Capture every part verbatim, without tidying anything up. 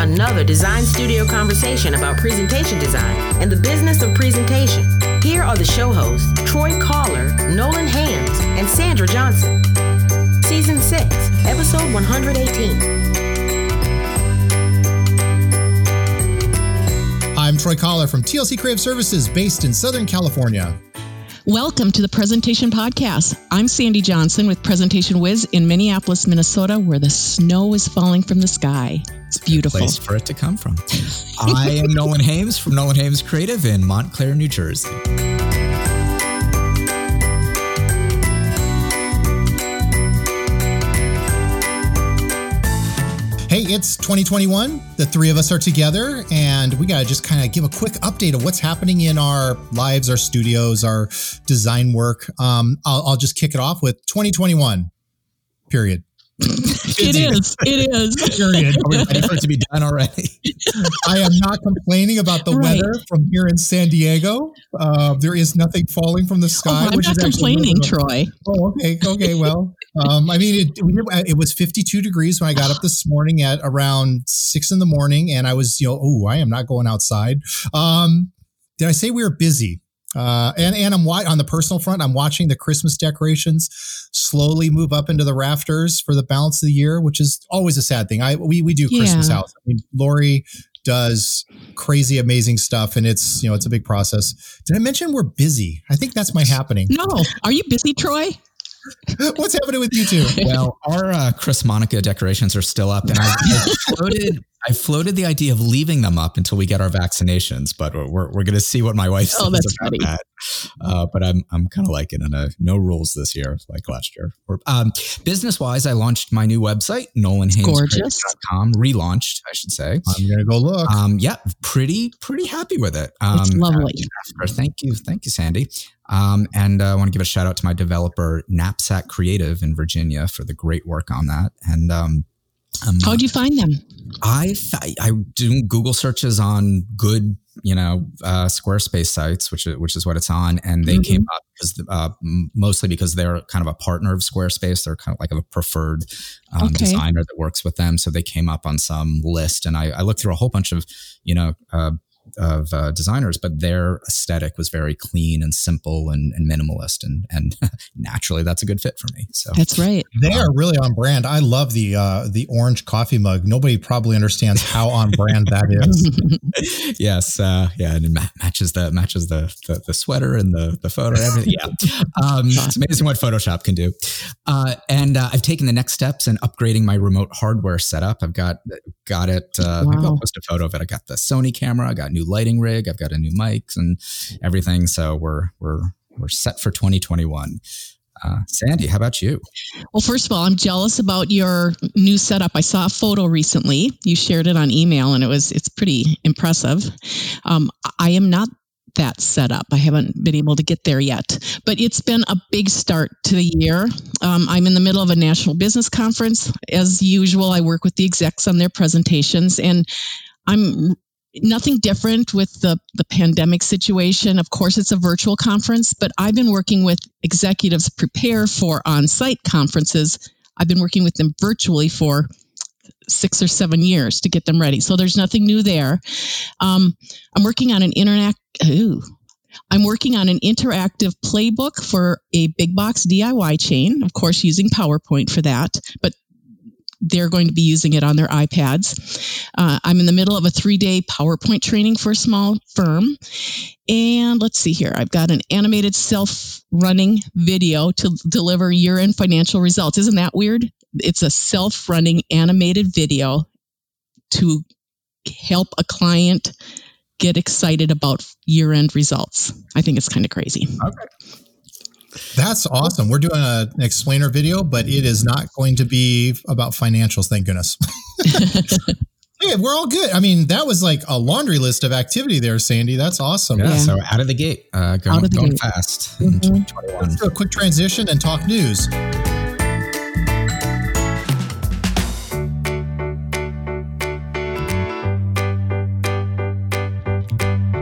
another design studio conversation about presentation design and the business of presentation. Here are the show hosts, Troy Collar, Nolan Hams, and Sandra Johnson. Season six, episode one hundred eighteen. I'm Troy Collar from T L C Creative Services based in Southern California. Welcome to the Presentation Podcast. I'm Sandy Johnson with Presentation Wiz in Minneapolis, Minnesota, where the snow is falling from the sky. It's beautiful. Place for it to come from. I am Nolan Hames from Nolan Hames Creative in Montclair, New Jersey. Hey, it's twenty twenty-one. The three of us are together, and we got to just kind of give a quick update of what's happening in our lives, our studios, our design work. Um, I'll, I'll just kick it off with twenty twenty-one, period. It is. It is. Period. Are we ready for it to be done already? I am not complaining about the Right. weather from here in San Diego. Uh, there is nothing falling from the sky. Oh, I'm which not is actually complaining, really- Troy. Oh, okay. Okay. Well, um, I mean, it, we, it was fifty-two degrees when I got up this morning at around six in the morning, and I was, you know, oh, I am not going outside. Um, did I say we were busy? Uh, and, and I'm wa- on the personal front, I'm watching the Christmas decorations slowly move up into the rafters for the balance of the year, which is always a sad thing. I, we, we do Christmas Yeah. house. I mean, Lori does crazy, amazing stuff, and it's, you know, it's a big process. Did I mention we're busy? I think that's my happening. No. Are you busy, Troy? What's happening with you two? Well, our uh, Chris Monica decorations are still up, and I, I floated. I floated the idea of leaving them up until we get our vaccinations, but we're we're going to see what my wife says Oh, that's about funny. that. Uh, but I'm I'm kind of liking it. Uh, no rules this year, like last year. Um, business wise, I launched my new website, nolan hames Gorgeous. dot com. Relaunched, I should say. I'm going to go look. Um, yeah, pretty pretty happy with it. Um, It's lovely. uh, thank you, thank you, Sandy. Um, and uh, I want to give a shout out to my developer, Knapsack Creative in Virginia, for the great work on that. And um, um, How'd you find them? I I do Google searches on good, you know, uh, Squarespace sites, which is, which is what it's on, and they Mm-hmm. came up because uh, mostly because they're kind of a partner of Squarespace. They're kind of like a preferred um, Okay. designer that works with them, so they came up on some list. And I, I looked through a whole bunch of, you know, uh, of uh, designers, but their aesthetic was very clean and simple and, and minimalist, and and naturally that's a good fit for me. So That's right. They are really on brand. I love the uh, the orange coffee mug. Nobody probably understands how on brand that is. yes, uh, yeah, and it ma- matches the matches the, the the sweater and the the photo and everything. Yeah, um, it's amazing what Photoshop can do. Uh, and uh, I've taken the next steps in upgrading my remote hardware setup. I've got got it. Uh, maybe I'll Wow. post a photo of it. I got the Sony camera. I got new lighting rig. I've got a new mics and everything. So we're we're we're set for twenty twenty-one. Uh, Sandy, how about you? Well, first of all, I'm jealous about your new setup. I saw a photo recently. You shared it on email, and it was it's pretty impressive. Um, I am not that set up. I haven't been able to get there yet, but it's been a big start to the year. Um, I'm in the middle of a national business conference. As usual, I work with the execs on their presentations, and I'm nothing different with the, the pandemic situation. Of course, it's a virtual conference, but I've been working with executives prepare for on-site conferences. I've been working with them virtually for six or seven years to get them ready. So there's nothing new there. Um, I'm working on an internet. Ooh, I'm working on an interactive playbook for a big box D I Y chain, of course, using PowerPoint for that, but they're going to be using it on their iPads. Uh, I'm in the middle of a three-day PowerPoint training for a small firm. And let's see here. I've got an animated self-running video to deliver year-end financial results. Isn't that weird? It's a self-running animated video to help a client get excited about year-end results. I think it's kind of crazy. Okay. That's awesome. We're doing a, an explainer video, but it is not going to be about financials. Thank goodness. Hey, we're all good. I mean, that was like a laundry list of activity there, Sandy. That's awesome. Yeah, Yeah. so out of the gate, uh, going, Out of the going gate. fast in twenty twenty-one. Let's do a quick transition and talk news.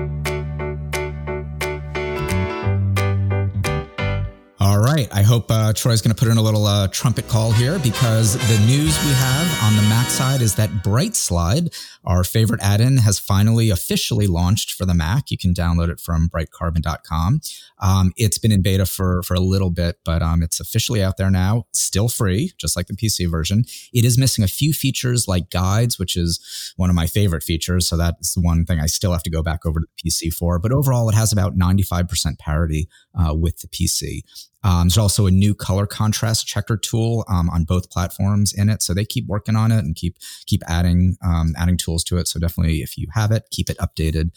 All right. I hope uh, Troy's going to put in a little uh, trumpet call here because the news we have on the Mac side is that BrightSlide, our favorite add-in, has finally officially launched for the Mac. You can download it from bright carbon dot com. Um, it's been in beta for, for a little bit, but um, it's officially out there now, still free, just like the P C version. It is missing a few features like guides, which is one of my favorite features. So that's the one thing I still have to go back over to the P C for. But overall, it has about ninety-five percent parity uh, with the P C. Um, there's also a new color contrast checker tool um, on both platforms in it. So they keep working on it and keep keep adding um, adding tools to it. So definitely, if you have it, keep it updated.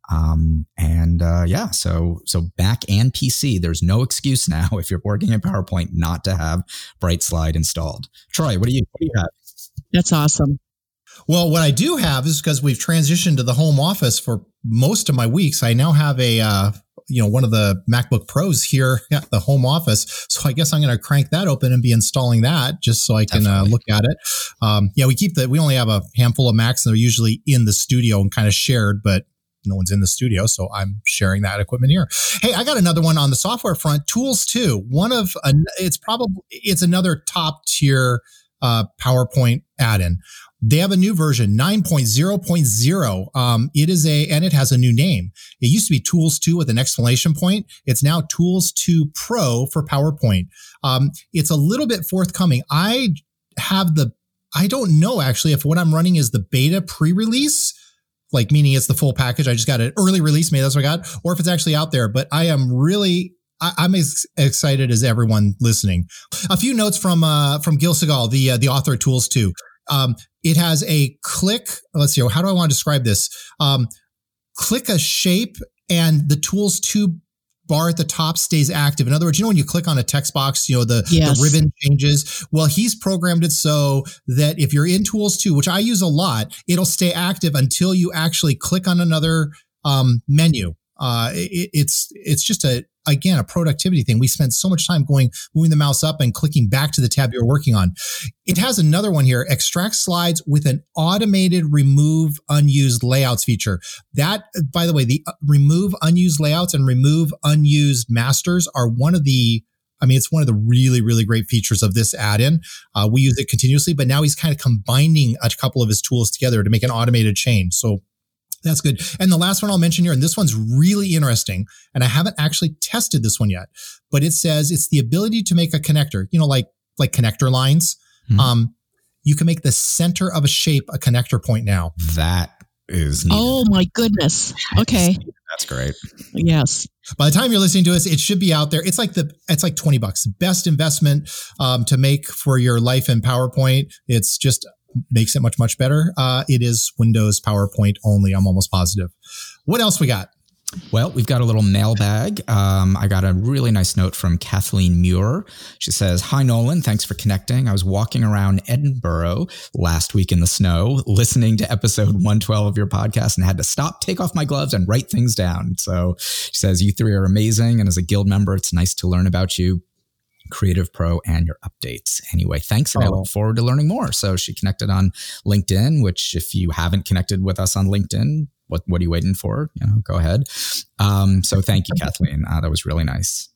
Um, and uh, yeah, so so Mac and P C, there's no excuse now if you're working in PowerPoint not to have BrightSlide installed. Troy, what do you, what do you have? That's awesome. Well, what I do have is because we've transitioned to the home office for most of my weeks, I now have a, uh, you know, one of the MacBook Pros here at the home office. So I guess I'm going to crank that open and be installing that just so I can uh, look at it. Um, yeah, we keep the, we only have a handful of Macs and they're usually in the studio and kind of shared, but no one's in the studio. So I'm sharing that equipment here. Hey, I got another one on the software front, Tools two. One of, uh, it's probably, it's another top tier uh, PowerPoint add-in. They have a new version, nine point oh point oh. Um, it is a, and it has a new name. It used to be Tools two with an exclamation point. It's now Tools two Pro for PowerPoint. Um, it's a little bit forthcoming. I have the, I don't know actually if what I'm running is the beta pre-release, like meaning it's the full package. I just got an early release, maybe that's what I got, or if it's actually out there, but I am really, I, I'm as excited as everyone listening. A few notes from, uh, from Gil Segal, the, uh, the author of Tools two. Um, it has a click. Let's see. How do I want to describe this? Um, click a shape and the Tools two bar at the top stays active. In other words, you know, when you click on a text box, you know, the, yes. the ribbon changes. Well, he's programmed it so that if you're in Tools two, which I use a lot, it'll stay active until you actually click on another, um, menu. Uh, it, it's, it's just a, again, a productivity thing. We spend so much time going, moving the mouse up and clicking back to the tab you're working on. It has another one here, extract slides with an automated remove unused layouts feature. That, by the way, the uh, remove unused layouts and remove unused masters are one of the, I mean, it's one of the really, really great features of this add-in. Uh, we use it continuously, but now he's kind of combining a couple of his tools together to make an automated change. So that's good. And the last one I'll mention here, and this one's really interesting, and I haven't actually tested this one yet, but it says it's the ability to make a connector, you know, like, like connector lines. Mm-hmm. Um, you can make the center of a shape a connector point now. That is needed. Oh my goodness. Okay. That's great. Yes. By the time you're listening to us, it should be out there. It's like the, it's like twenty bucks. Best investment um, to make for your life in PowerPoint. It's just makes it much, much better. Uh, it is Windows PowerPoint only. I'm almost positive. What else we got? Well, we've got a little mailbag. Um, I got a really nice note from Kathleen Muir. She says, "Hi, Nolan. Thanks for connecting. I was walking around Edinburgh last week in the snow, listening to episode one twelve of your podcast and had to stop, take off my gloves and write things down." So she says, "You three are amazing. And as a guild member, it's nice to learn about you, Creative Pro, and your updates." Anyway, thanks. And oh. I look forward to learning more. So she connected on LinkedIn, which if you haven't connected with us on LinkedIn, what, what are you waiting for? You know, go ahead. Um, so thank you, Kathleen. Uh, that was really nice.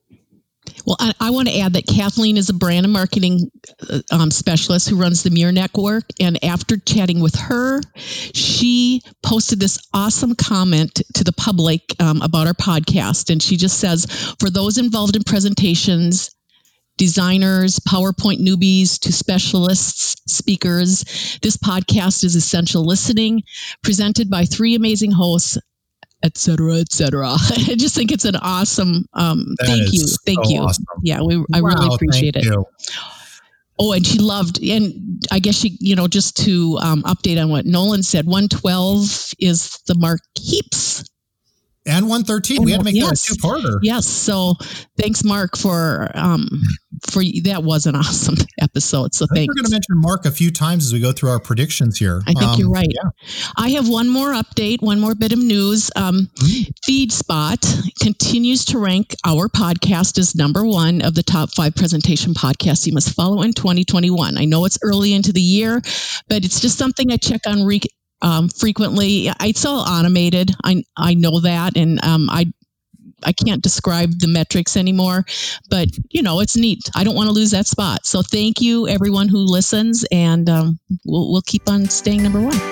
Well, I, I want to add that Kathleen is a brand and marketing um, specialist who runs the Muir Network. And after chatting with her, she posted this awesome comment to the public um, about our podcast. And she just says, "For those involved in presentations, designers, PowerPoint newbies to specialists, speakers, this podcast is essential listening, presented by three amazing hosts, et cetera, et cetera" I just think it's an awesome, um, thank you. Thank so you. Awesome. Yeah, we, I wow, really appreciate it. You. Oh, and she loved, and I guess she, you know, just to um, update on what Nolan said, one twelve is the Mark Heaps. And one thirteen. We had to make yes. that a two-parter. Yes. So thanks, Mark, for um for that was an awesome episode. So I think thanks. We're going to mention Mark a few times as we go through our predictions here. I think um, you're right. Yeah. I have one more update, one more bit of news. Um, mm-hmm. FeedSpot continues to rank our podcast as number one of the top five presentation podcasts you must follow in twenty twenty-one. I know it's early into the year, but it's just something I check on re- um, frequently. It's all automated. I I know that, and um, I I can't describe the metrics anymore, but you know, it's neat. I don't want to lose that spot. So thank you everyone who listens, and um, we'll, we'll keep on staying number one.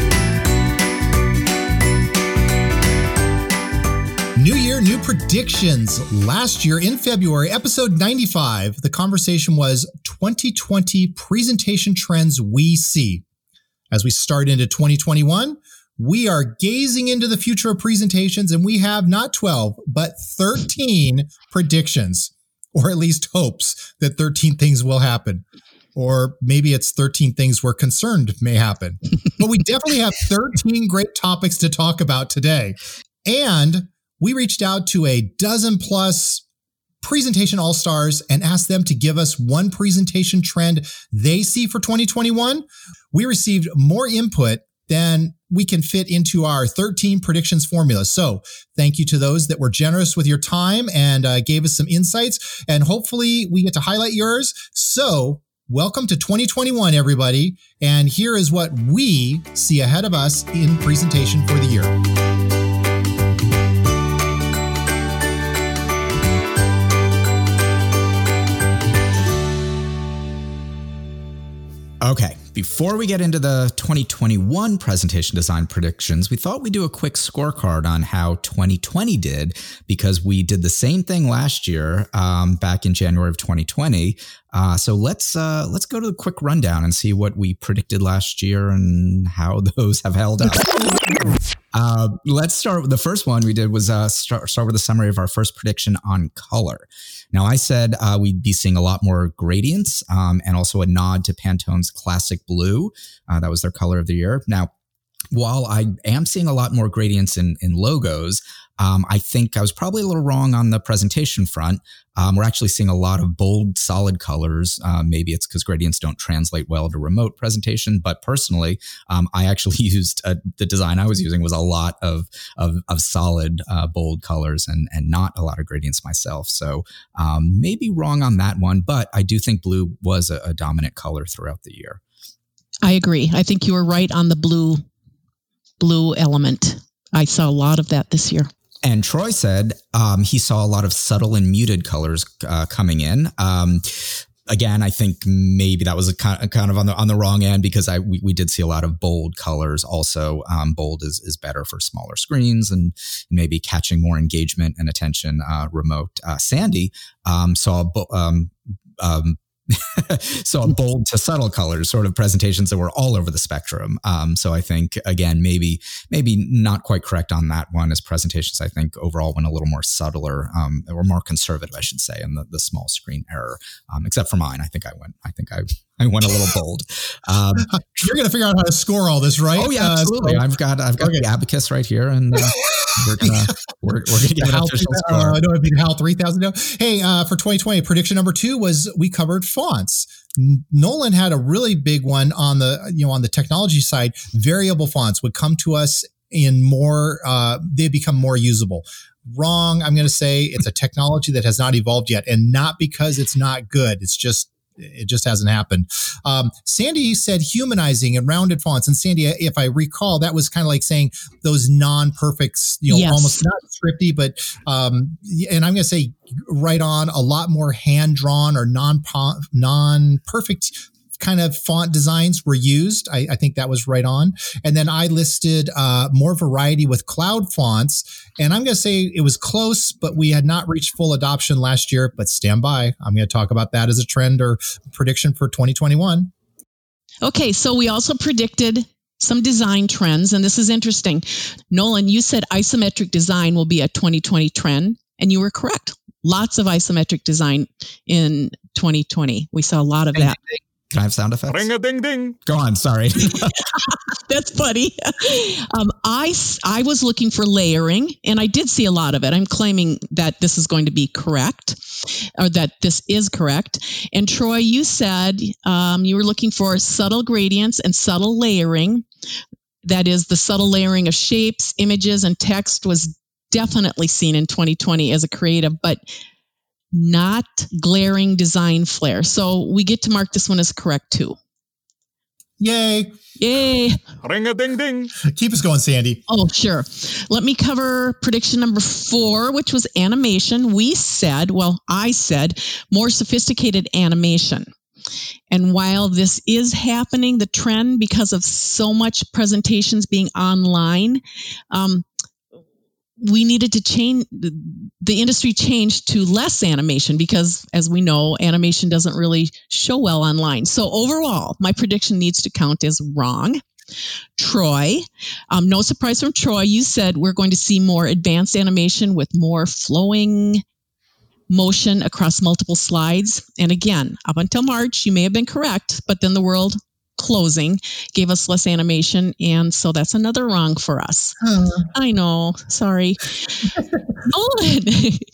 New year, new predictions. Last year in February, episode ninety-five, the conversation was twenty twenty presentation trends we see. As we start into twenty twenty-one, we are gazing into the future of presentations, and we have not twelve, but thirteen predictions, or at least hopes that thirteen things will happen. Or maybe it's thirteen things we're concerned may happen. But we definitely have thirteen great topics to talk about today. And we reached out to a dozen plus presentation all-stars and asked them to give us one presentation trend they see for twenty twenty-one. We received more input than we can fit into our thirteen predictions formula. So thank you to those that were generous with your time and uh, gave us some insights. And hopefully we get to highlight yours. So welcome to twenty twenty-one, everybody. And here is what we see ahead of us in presentation for the year. Okay, before we get into the twenty twenty-one presentation design predictions, we thought we'd do a quick scorecard on how twenty twenty did, because we did the same thing last year, um, back in January of twenty twenty. Uh, so let's uh, let's go to the quick rundown and see what we predicted last year and how those have held up. Uh, let's start with the first one we did was uh, start, start with a summary of our first prediction on color. Now, I said uh, we'd be seeing a lot more gradients um, and also a nod to Pantone's classic blue. Uh, that was their color of the year. Now, while I am seeing a lot more gradients in, in logos, um, I think I was probably a little wrong on the presentation front. Um, we're actually seeing a lot of bold, solid colors. Um, maybe it's because gradients don't translate well to remote presentation. But personally, um, I actually used uh, the design I was using was a lot of of, of solid, uh, bold colors and and not a lot of gradients myself. So um, maybe wrong on that one. But I do think blue was a, a dominant color throughout the year. I agree. I think you were right on the blue blue element. I saw a lot of that this year. And Troy said um, he saw a lot of subtle and muted colors uh, coming in. Um, again, I think maybe that was a kind of, kind of on the on the wrong end, because I we, we did see a lot of bold colors. Also, um, bold is is better for smaller screens and maybe catching more engagement and attention uh, remote. Uh, Sandy um, saw um, um, so bold to subtle colors, sort of presentations that were all over the spectrum. Um, so I think, again, maybe maybe not quite correct on that one, as presentations, I think, overall went a little more subtler, um, or more conservative, I should say, in the, the small screen error, um, except for mine. I think I went, I think I, I went a little bold. Um, You're going to figure out how to score all this, right? Oh yeah, absolutely. Uh, so, I've got, I've got okay. the abacus right here, and uh, we're gonna, we're, we're gonna give an official score. Uh, no, it'd be Hal three thousand. No. Hey, uh, for twenty twenty, prediction number two was we covered fonts. Nolan had a really big one on the, you know, on the technology side. Variable fonts would come to us in more, uh, they become more usable. Wrong. I'm going to say it's a technology that has not evolved yet, and not because it's not good. It's just, it just hasn't happened. Um, Sandy said humanizing and rounded fonts. And Sandy, if I recall, that was kind of like saying those non-perfect, you know, yes. almost not scripty, but, um, and I'm going to say right on, a lot more hand-drawn or non, non-perfect kind of font designs were used. I, I think that was right on. And then I listed uh, more variety with cloud fonts. And I'm going to say it was close, but we had not reached full adoption last year. But stand by. I'm going to talk about that as a trend or prediction for twenty twenty-one. Okay, so we also predicted some design trends, and this is interesting. Nolan, you said isometric design will be a twenty twenty trend, and you were correct. Lots of isometric design in twenty twenty. We saw a lot of that. Can I have sound effects? Ring a ding ding. Go on. Sorry. That's funny. Um, I, I was looking for layering, and I did see a lot of it. I'm claiming that this is going to be correct, or that this is correct. And Troy, you said um, you were looking for subtle gradients and subtle layering. That is, the subtle layering of shapes, images, and text was definitely seen in twenty twenty as a creative, but not glaring design flair. So we get to mark this one as correct too. Yay. Yay. Ring a ding ding. Keep us going, Sandy. Oh, sure. Let me cover prediction number four, which was animation. We said, well, I said more sophisticated animation. And while this is happening, the trend, because of so much presentations being online, um, we needed to change, the industry changed to less animation because, as we know, animation doesn't really show well online. So overall, my prediction needs to count as wrong. Troy, um, no surprise from Troy, you said we're going to see more advanced animation with more flowing motion across multiple slides. And again, up until March, you may have been correct, but then the world closing gave us less animation, and so that's another wrong for us. Huh. I know, sorry. Nolan,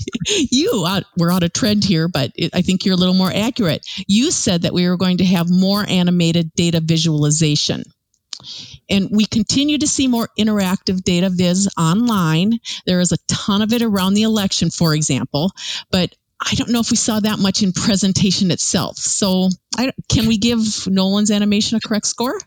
you uh, we're out of trend here, but it, I think you're a little more accurate. You said that we were going to have more animated data visualization, and we continue to see more interactive data viz online. There is a ton of it around the election, for example, but I don't know if we saw that much in presentation itself. So I, can we give Nolan's animation a correct score?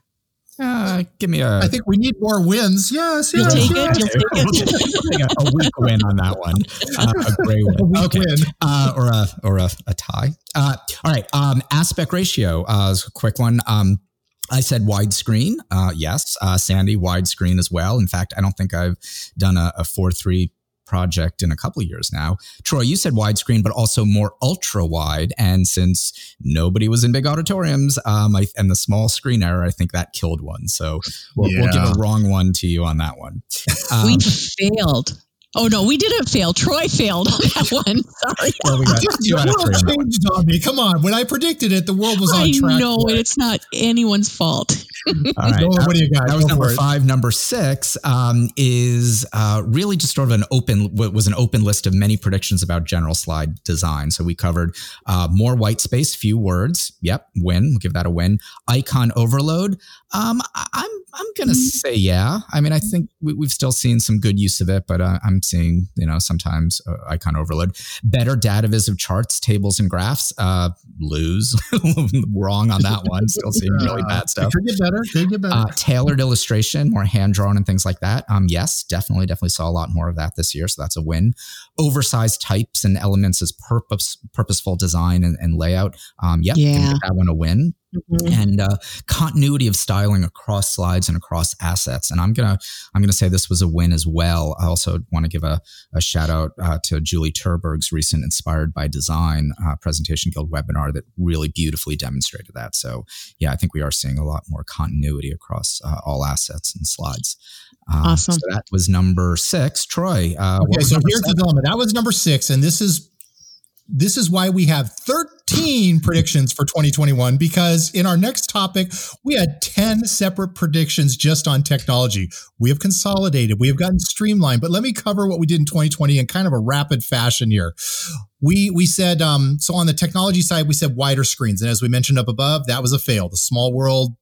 Uh, give me a... I think we need more wins. Yes, You'll yes, take yes. it? You'll take it? a weak win on that one. Uh, a gray win. A weak okay. win. Uh, or a, or a, a tie. Uh, all right. Um, aspect ratio uh, is a quick one. Um, I said widescreen. Uh, yes. Uh, Sandy, widescreen as well. In fact, I don't think I've done a, a four three project in a couple of years now. Troy, you said widescreen, but also more ultra wide. And since nobody was in big auditoriums, um, I, and the small screen error, I think that killed one. So we'll, yeah. we'll give a wrong one to you on that one. Um, we failed. Oh no, we didn't fail. Troy failed on that one. Sorry. Well, we got two out the of world three changed on me. Come on. When I predicted it, the world was on I track. I know it. It's not anyone's fault. All right. Nolan, what do you got? That was Go number for it. five. Number six um, is uh, really just sort of an open, what was an open list of many predictions about general slide design. So we covered uh, more white space, few words. Yep, win. We'll give that a win. Icon overload. Um, I'm I'm gonna say yeah. I mean, I think we, we've still seen some good use of it, but uh, I'm seeing you know sometimes uh, icon overload. Better data vis of charts, tables, and graphs. Uh, lose. Wrong on that one. Still seeing really bad stuff. Could get better. Could get better. Uh, tailored illustration, more hand drawn and things like that. Um, yes, definitely, definitely saw a lot more of that this year. So that's a win. Oversized types and elements as purpose, purposeful design and, and layout. Um, yep, Yeah. can get that one a win. Mm-hmm. And uh, continuity of styling across slides and across assets. And I'm gonna I'm gonna say this was a win as well. I also want to give a, a shout out uh, to Julie Turberg's recent Inspired by Design uh, Presentation Guild webinar that really beautifully demonstrated that. So yeah, I think we are seeing a lot more continuity across uh, all assets and slides. Um, Awesome. So that was number six. Troy. Uh, okay, so here's the dilemma. That was number six, and this is this is why we have thirteen predictions for twenty twenty-one, because in our next topic, we had ten separate predictions just on technology. We have consolidated, we have gotten streamlined, but let me cover what we did in twenty twenty in kind of a rapid fashion here. We we said, um, so on the technology side, we said wider screens. And as we mentioned up above, that was a fail. The small world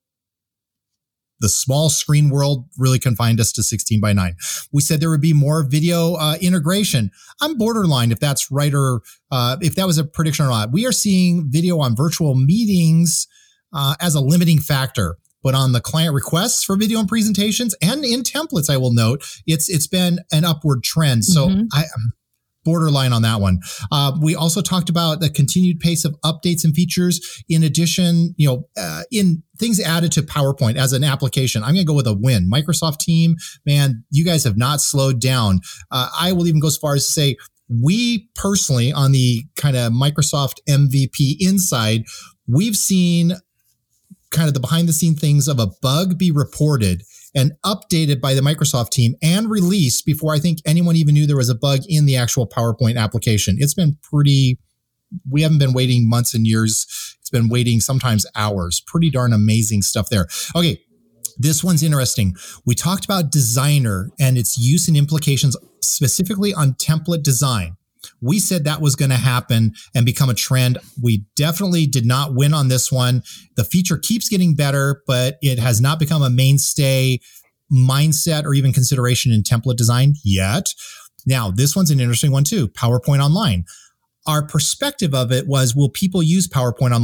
The small screen world really confined us to sixteen by nine. We said there would be more video uh, integration. I'm borderline if that's right or uh, if that was a prediction or not. We are seeing video on virtual meetings uh, as a limiting factor. But on the client requests for video and presentations and in templates, I will note, it's it's been an upward trend. So mm-hmm. I am borderline on that one. Uh, we also talked about the continued pace of updates and features. In addition, you know, uh, in things added to PowerPoint as an application, I'm going to go with a win. Microsoft team, man, you guys have not slowed down. Uh, I will even go as far as to say, we personally on the kind of Microsoft M V P inside, we've seen kind of the behind the scene things of a bug be reported and updated by the Microsoft team and released before I think anyone even knew there was a bug in the actual PowerPoint application. It's been pretty, we haven't been waiting months and years. It's been waiting sometimes hours. Pretty darn amazing stuff there. Okay, this one's interesting. We talked about Designer and its use and implications specifically on template design. We said that was going to happen and become a trend. We definitely did not win on this one. The feature keeps getting better, but it has not become a mainstay mindset or even consideration in template design yet. Now, this one's an interesting one too. PowerPoint Online. Our perspective of it was, will people use PowerPoint Online?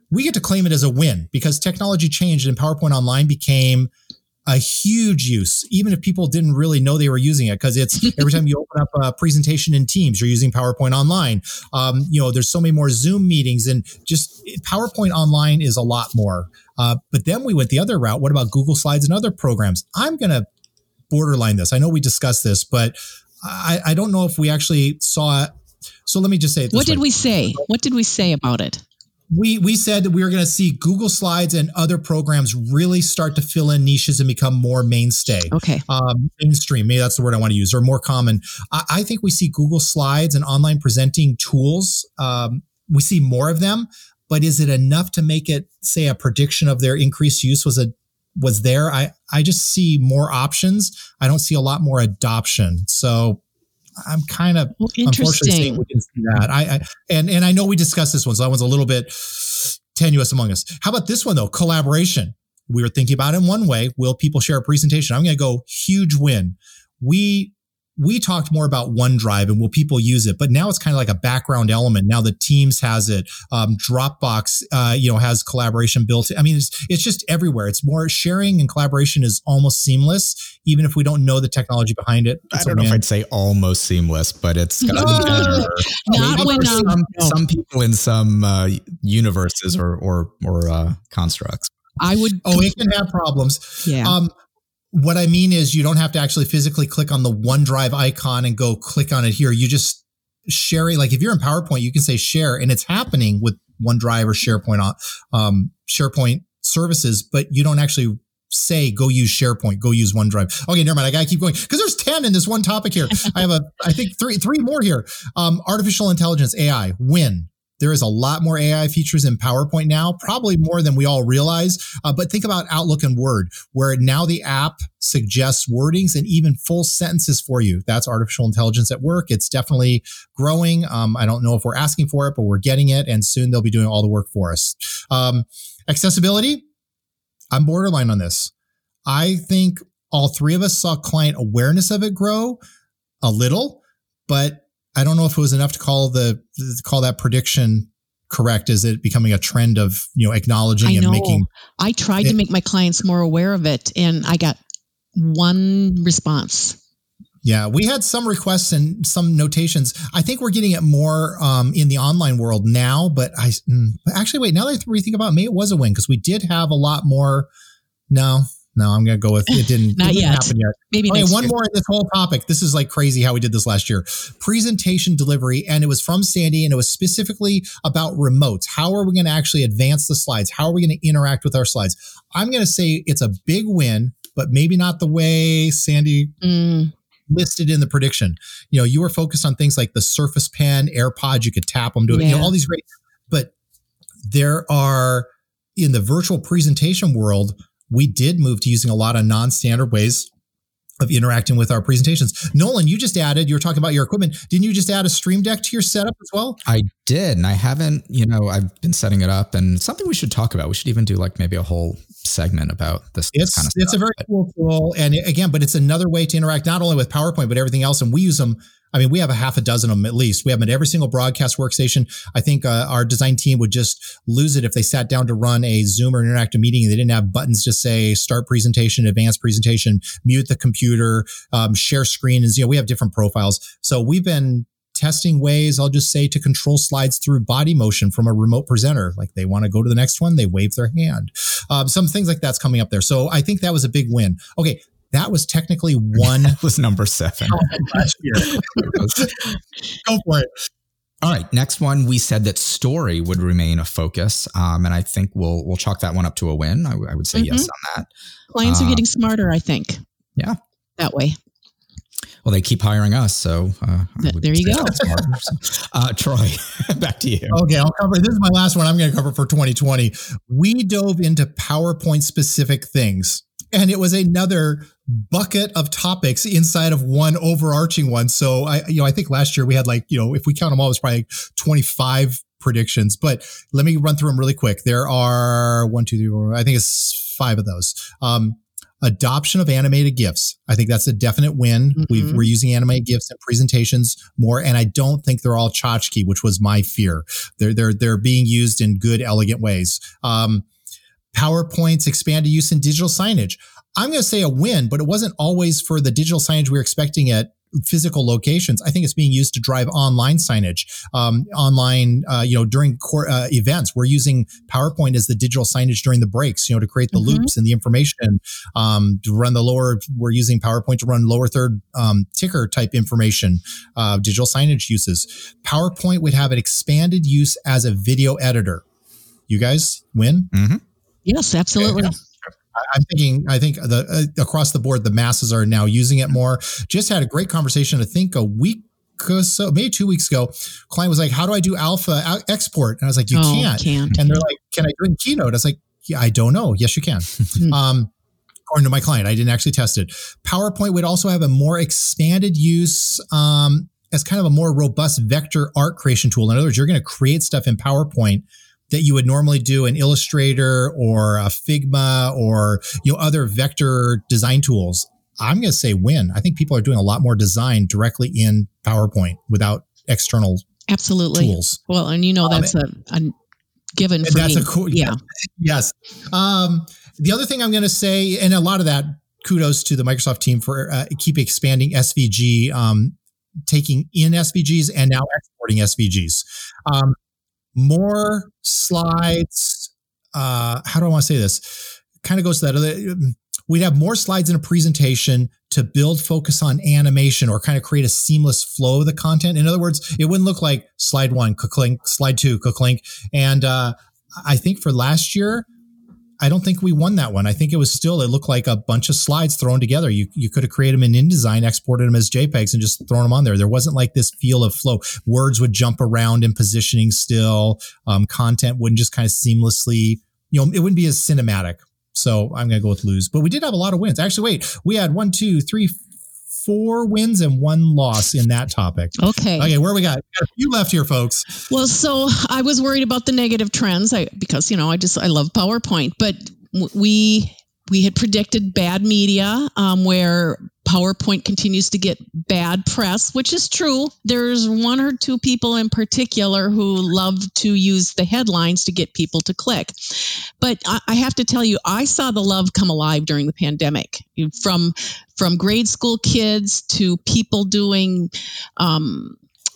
we get to claim it as a win because technology changed and PowerPoint Online became a huge use, even if people didn't really know they were using it, because it's every time you open up a presentation in Teams, you're using PowerPoint Online. Um, you know, there's so many more Zoom meetings, and just PowerPoint Online is a lot more. Uh, but then we went the other route. What about Google Slides and other programs? I'm going to borderline this. I know we discussed this, but I, I don't know if we actually saw it. So let me just say it this What did way. we say? What did we say about it? We we said that we were going to see Google Slides and other programs really start to fill in niches and become more mainstay. Okay. Um, mainstream, maybe that's the word I want to use, or more common. I, I think we see Google Slides and online presenting tools. Um, we see more of them, but is it enough to make it, say, a prediction of their increased use was a was there? I, I just see more options. I don't see a lot more adoption. So I'm kind of well, unfortunately saying we can see that. I, I and and I know we discussed this one, so that one's a little bit tenuous among us. How about this one though? Collaboration. We were thinking about it in one way. Will people share a presentation? I'm going to go huge win. We we talked more about OneDrive and will people use it, but now it's kind of like a background element. Now the Teams has it. Um, Dropbox, uh, you know, has collaboration built. I mean, it's it's just everywhere. It's more sharing and collaboration is almost seamless, even if we don't know the technology behind it. I don't know if I'd say almost seamless, but it's gotten No, better. not when, for um, some, no. some people in some uh, universes or or or uh, constructs. I would. Oh, it can have problems. Yeah. Um, what I mean is you don't have to actually physically click on the OneDrive icon and go click on it here. You just share it. Like if you're in PowerPoint, you can say share, and it's happening with OneDrive or SharePoint, um, SharePoint services, but you don't actually say go use SharePoint, go use OneDrive. Okay, never mind. I gotta keep going because there's ten in this one topic here. I have a, I think three, three more here. Um, artificial intelligence, A I, win. There is a lot more A I features in PowerPoint now, probably more than we all realize. Uh, but think about Outlook and Word, where now the app suggests wordings and even full sentences for you. That's artificial intelligence at work. It's definitely growing. Um, I don't know if we're asking for it, but we're getting it. And soon they'll be doing all the work for us. Um, accessibility. I'm borderline on this. I think all three of us saw client awareness of it grow a little, but I don't know if it was enough to call the call that prediction correct. Is it becoming a trend of, you know, acknowledging I and know. making? I tried it, to make my clients more aware of it, and I got one response. Yeah, we had some requests and some notations. I think we're getting it more um, in the online world now, but I mm, actually wait. Now that I rethink about it, maybe it was a win because we did have a lot more. No. No, I'm going to go with it didn't, Not it didn't yet. happen yet. Maybe okay, next one year. more in this whole topic. This is like crazy how we did this last year. Presentation delivery, and it was from Sandy, and it was specifically about remotes. How are we going to actually advance the slides? How are we going to interact with our slides? I'm going to say it's a big win, but maybe not the way Sandy Mm. listed in the prediction. You know, you were focused on things like the Surface Pen, AirPods, you could tap them, do it, you know, Yeah. all these great, but there are in the virtual presentation world, we did move to using a lot of non-standard ways of interacting with our presentations. Nolan, you just added, you were talking about your equipment. Didn't you just add a Stream Deck to your setup as well? I did, and I haven't, you know, I've been setting it up, and it's something we should talk about. We should even do like maybe a whole segment about this, this It's kind of it's stuff. a very cool tool. And again, but it's another way to interact not only with PowerPoint, but everything else. And we use them. I mean, we have a half a dozen of them at least. We have them at every single broadcast workstation. I think uh, our design team would just lose it if they sat down to run a Zoom or an interactive meeting and they didn't have buttons to say start presentation, advanced presentation, mute the computer, um, share screen. And, you know, we have different profiles. So we've been testing ways, I'll just say, to control slides through body motion from a remote presenter. Like they want to go to the next one, they wave their hand. Um, some things like that's coming up there. So I think that was a big win. Okay. That was technically one. That was number seven. last year. Go for it. All right, next one. We said that story would remain a focus, um, and I think we'll we'll chalk that one up to a win. I, w- I would say Mm-hmm. yes on that. Clients Uh, are getting smarter, I think. Yeah. That way. Well, they keep hiring us, so uh, I Th- would there you say go. that's smarter. So, uh, Troy, back to you. Okay, I'll cover. This is my last one. I'm going to cover for twenty twenty. We dove into PowerPoint specific things, and it was another bucket of topics inside of one overarching one. So I, you know, I think last year we had like, you know, if we count them all, it was probably like twenty-five predictions. But let me run through them really quick. There are one, two, three, four. I think it's five of those. Um, Adoption of animated GIFs. I think that's a definite win. Mm-hmm. We've, we're using animated GIFs in presentations more, and I don't think they're all tchotchke, which was my fear. They're they're they're being used in good, elegant ways. Um, PowerPoint's expanded use in digital signage. I'm going to say a win, but it wasn't always for the digital signage we were expecting at physical locations. I think it's being used to drive online signage, um, online, uh, you know, during core, uh, events. We're using PowerPoint as the digital signage during the breaks, you know, to create the mm-hmm. loops and the information, um, to run the lower, we're using PowerPoint to run lower third, um, ticker type information, uh, digital signage uses. PowerPoint would have an expanded use as a video editor. You guys win? Mm-hmm. Yes, absolutely. Okay. I'm thinking, I think the uh, across the board, the masses are now using it more. Just had a great conversation, I think a week or so, maybe two weeks ago. Client was like, how do I do alpha export? And I was like, you oh, can't. can't. And they're like, can I do it in Keynote? I was like, yeah, I don't know. Yes, you can. um, according to my client, I didn't actually test it. PowerPoint would also have a more expanded use um, as kind of a more robust vector art creation tool. In other words, you're going to create stuff in PowerPoint that you would normally do in Illustrator or a Figma or, you know, other vector design tools. I'm going to say win. I think people are doing a lot more design directly in PowerPoint without external Absolutely. tools. Well, and you know, that's um, a, a given for that's me. A cool, yeah. Yes. Um, the other thing I'm going to say, and a lot of that, kudos to the Microsoft team for uh, keep expanding S V G, um, taking in S V Gs and now exporting S V Gs. Um, More slides. Uh, how do I want to say this? Kind of goes to that other. We'd have more slides in a presentation to build focus on animation or kind of create a seamless flow of the content. In other words, it wouldn't look like slide one, click, slide two, click. And uh, I think for last year, I don't think we won that one. I think it was still, it looked like a bunch of slides thrown together. You you could have created them in InDesign, exported them as JPEGs and just thrown them on there. There wasn't like this feel of flow. Words would jump around in positioning still. Um, content wouldn't just kind of seamlessly, you know, it wouldn't be as cinematic. So I'm going to go with lose. But we did have a lot of wins. Actually, wait, we had one, two, three, four wins and one loss in that topic. Okay. Okay, where we got? We got a few left here, folks. Well, so I was worried about the negative trends I, because, you know, I just, I love PowerPoint, but we, we had predicted bad media, um, where PowerPoint continues to get bad press, which is true. There's one or two people in particular who love to use the headlines to get people to click. But I, I have to tell you, I saw the love come alive during the pandemic. From from grade school kids to people doing um,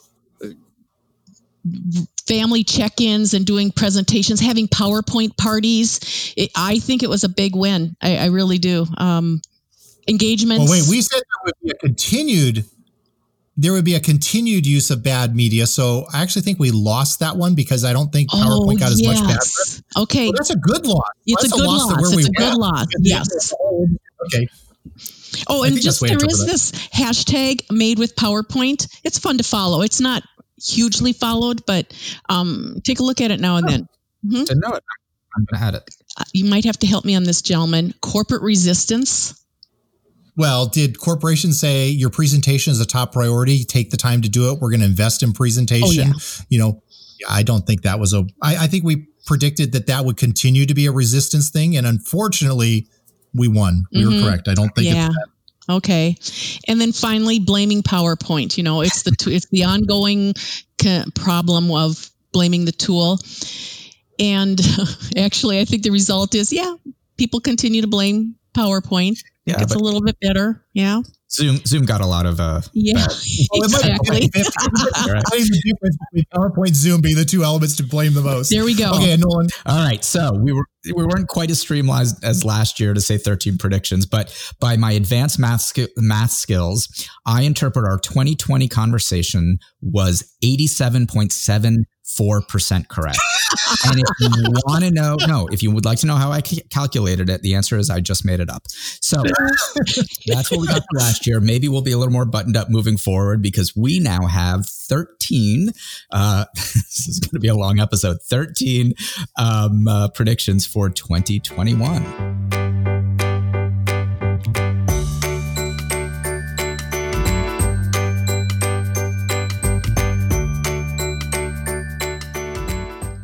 family check-ins and doing presentations, having PowerPoint parties. It, I think it was a big win. I, I really do. Um, engagements. Well, wait, we said there would be a continued, there would be a continued use of bad media. So I actually think we lost that one because I don't think PowerPoint oh, got as yes. much bad press. Okay. Well, that's a good loss. It's that's a good loss. loss. It's we a good loss. Yes. Okay. Oh, and just there is this hashtag made with PowerPoint. It's fun to follow. It's not hugely followed, but um, take a look at it now and then. Mm-hmm. To know it, I'm going to add it. Uh, you might have to help me on this, gentlemen. Corporate resistance. Well, did corporations say your presentation is a top priority? Take the time to do it. We're going to invest in presentation. Oh, yeah. You know, I don't think that was a, I, I think we predicted that that would continue to be a resistance thing. And unfortunately, we won. We mm-hmm. were correct. I don't think yeah. it's that. Okay. And then finally, blaming PowerPoint. You know, it's the, it's the ongoing problem of blaming the tool. And actually, I think the result is, yeah, people continue to blame PowerPoint. Yeah, it's a little bit better. Yeah. Zoom Zoom got a lot of uh yeah well, exactly. Not even the difference between PowerPoint and Zoom being the two elements to blame the most. There we go. Okay, Nolan. All right, so we were we weren't quite as streamlined as last year to say thirteen predictions, but by my advanced math sk- math skills, I interpret our twenty twenty conversation was eighty-seven point seven four percent correct. And if you want to know, no, if you would like to know how I c- calculated it, the answer is I just made it up. So that's what we got for last year. Maybe we'll be a little more buttoned up moving forward because we now have thirteen, uh, this is going to be a long episode, thirteen um, uh, predictions for twenty twenty-one.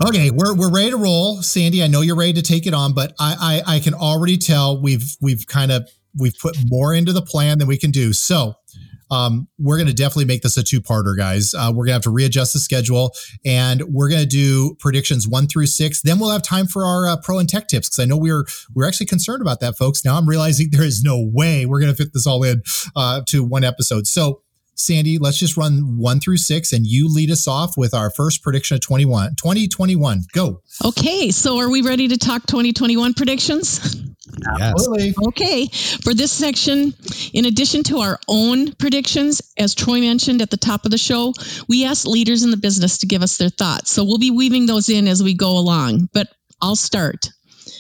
Okay, we're we're ready to roll, Sandy. I know you're ready to take it on, but I I, I can already tell we've we've kind of we've put more into the plan than we can do. So. Um, we're going to definitely make this a two-parter, guys. Uh, we're going to have to readjust the schedule, and we're going to do predictions one through six. Then we'll have time for our uh, pro and tech tips, because I know we we're we're actually concerned about that, folks. Now I'm realizing there is no way we're going to fit this all in uh, to one episode. So, Sandy, let's just run one through six, and you lead us off with our first prediction of twenty-one, twenty twenty-one. Go. Okay, so are we ready to talk twenty twenty-one predictions? Absolutely. Okay. For this section, in addition to our own predictions, as Troy mentioned at the top of the show, we asked leaders in the business to give us their thoughts. So we'll be weaving those in as we go along, but I'll start.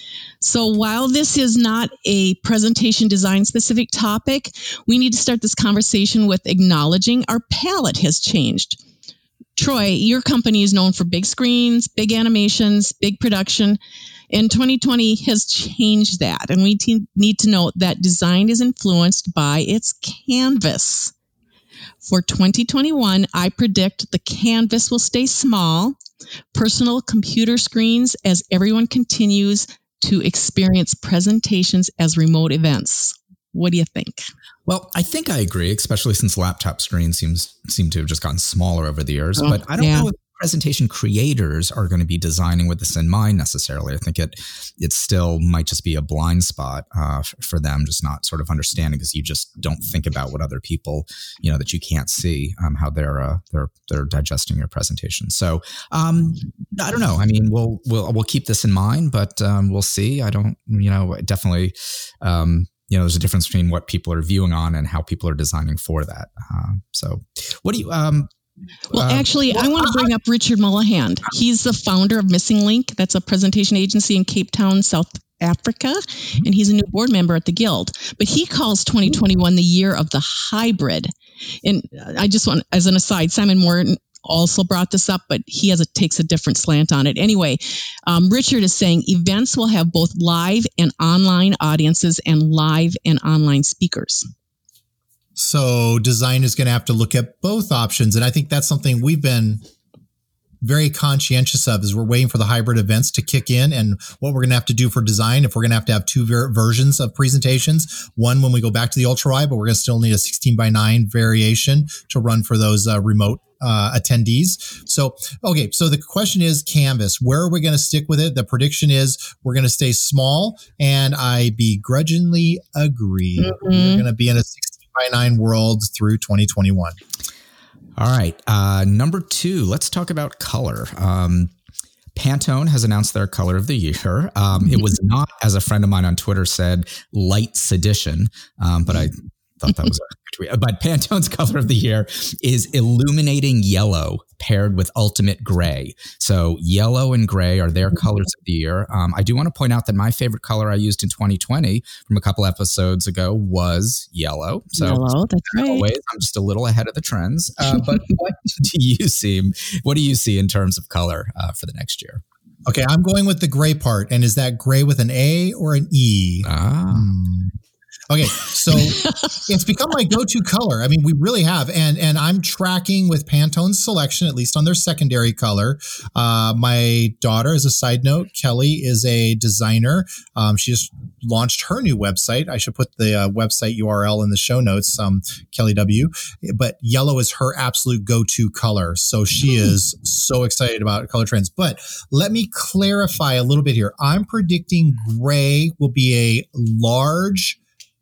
So while this is not a presentation design specific topic, we need to start this conversation with acknowledging our palette has changed. Troy, your company is known for big screens, big animations, big production, and twenty twenty has changed that. And we te- need to note that design is influenced by its canvas. For twenty twenty-one, I predict the canvas will stay small, personal computer screens as everyone continues to experience presentations as remote events. What do you think? Well, I think I agree, especially since laptop screens seems seem to have just gotten smaller over the years. Oh, but I don't yeah. know if presentation creators are going to be designing with this in mind necessarily. I think it it still might just be a blind spot uh, f- for them, just not sort of understanding, because you just don't think about what other people, you know, that you can't see um, how they're uh, they're they're digesting your presentation. So um, I don't know. I mean, we'll we'll we'll keep this in mind, but um, we'll see. I don't, you know, definitely. Um, You know, there's a difference between what people are viewing on and how people are designing for that. Uh, so, what do you? Um, well, uh, actually, well, I want to bring up Richard Mullahand. He's the founder of Missing Link. That's a presentation agency in Cape Town, South Africa, and he's a new board member at the Guild. But he calls twenty twenty-one the year of the hybrid. And I just want, as an aside, Simon Morton also brought this up, but he has a takes a different slant on it. Anyway, um, Richard is saying events will have both live and online audiences and live and online speakers. So design is going to have to look at both options. And I think that's something we've been very conscientious of, is we're waiting for the hybrid events to kick in, and what we're going to have to do for design, if we're going to have to have two ver- versions of presentations, one when we go back to the ultra wide, but we're going to still need a sixteen by nine variation to run for those uh, remote uh, attendees. So, okay. So the question is Canvas, where are we going to stick with it? The prediction is we're going to stay small, and I begrudgingly agree. Mm-hmm. We're going to be in a sixteen by nine world through twenty twenty-one. All right. Uh, number two, let's talk about color. Um, Pantone has announced their color of the year. Um, it was not, as a friend of mine on Twitter said, light sedition, um, but I thought that was a good tweet. But Pantone's color of the year is illuminating yellow paired with ultimate gray. So yellow and gray are their colors of the year. Um, I do want to point out that my favorite color I used in twenty twenty from a couple episodes ago was yellow. So yellow, that's right. Always, I'm just a little ahead of the trends. Uh, but what do you see? What do you see in terms of color uh, for the next year? Okay, I'm going with the gray part. And is that gray with an A or an E? Ah. Hmm. Okay, so it's become my go-to color. I mean, we really have, and and I'm tracking with Pantone's selection, at least on their secondary color. Uh, my daughter, as a side note, Kelly is a designer. Um, she just launched her new website. I should put the uh, website U R L in the show notes. Um, Kelly W. But yellow is her absolute go-to color, so she is so excited about color trends. But let me clarify a little bit here. I'm predicting gray will be a large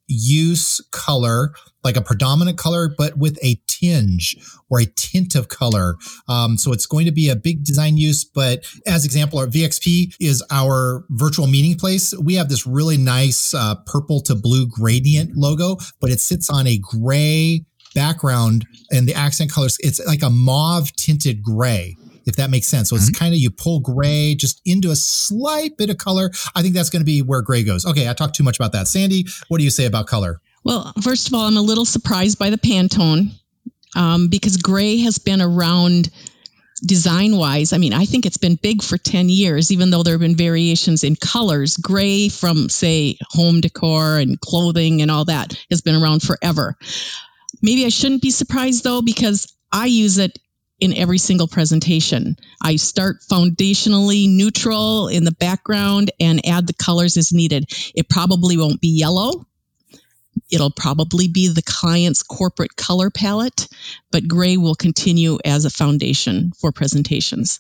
use color, like a predominant color, but with a tinge or a tint of color. Um, so it's going to be a big design use. But as example, our V X P is our virtual meeting place. We have this really nice uh, purple to blue gradient logo, but it sits on a gray background, and the accent colors, it's like a mauve tinted gray, if that makes sense. So it's mm-hmm. kind of, you pull gray just into a slight bit of color. I think that's going to be where gray goes. Okay, I talked too much about that. Sandy, what do you say about color? Well, first of all, I'm a little surprised by the Pantone um, because gray has been around design-wise. I mean, I think it's been big for ten years, even though there have been variations in colors. Gray from, say, home decor and clothing and all that has been around forever. Maybe I shouldn't be surprised, though, because I use it in every single presentation. I start foundationally neutral in the background and add the colors as needed. It probably won't be yellow. It'll probably be the client's corporate color palette, but gray will continue as a foundation for presentations.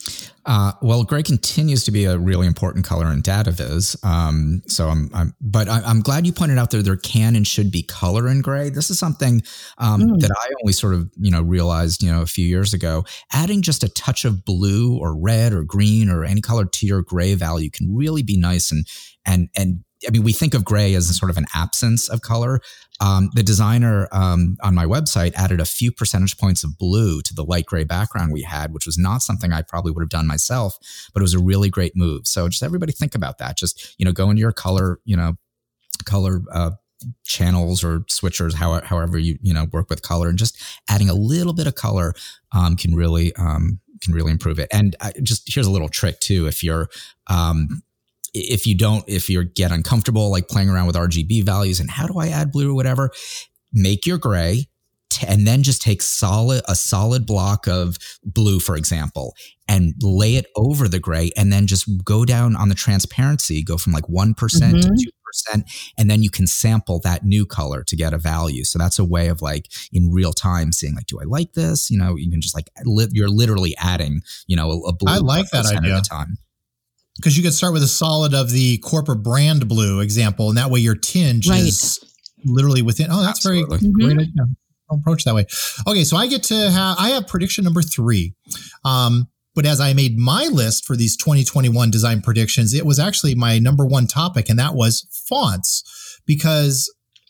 Uh, well, gray continues to be a really important color in DataViz. Um, so I'm, I'm but I, I'm glad you pointed out there there can and should be color in gray. This is something um, mm. that I only sort of you know realized you know a few years ago. Adding just a touch of blue or red or green or any color to your gray value can really be nice. And and and I mean, we think of gray as a sort of an absence of color. Um, the designer um, on my website added a few percentage points of blue to the light gray background we had, which was not something I probably would have done myself, but it was a really great move. So just everybody think about that. Just, you know, go into your color, you know, color uh, channels or switchers, how, however you, you know, work with color, and just adding a little bit of color um, can really, um, can really improve it. And I, just here's a little trick too. If you're, um, If you don't, if you get uncomfortable, like playing around with R G B values and how do I add blue or whatever, make your gray t- and then just take solid, a solid block of blue, for example, and lay it over the gray and then just go down on the transparency, go from like one percent mm-hmm. to two percent. And then you can sample that new color to get a value. So that's a way of like in real time seeing like, do I like this? You know, you can just like, li- you're literally adding, you know, a, a blue. I like that idea. At a time. Because you could start with a solid of the corporate brand blue example, and that way your tinge right. is literally within. Oh, that's Absolutely. very mm-hmm. great idea. I'll approach that way. Okay, so I get to have, I have prediction number three. Um, but as I made my list for these twenty twenty-one design predictions, it was actually my number one topic, and that was fonts. Because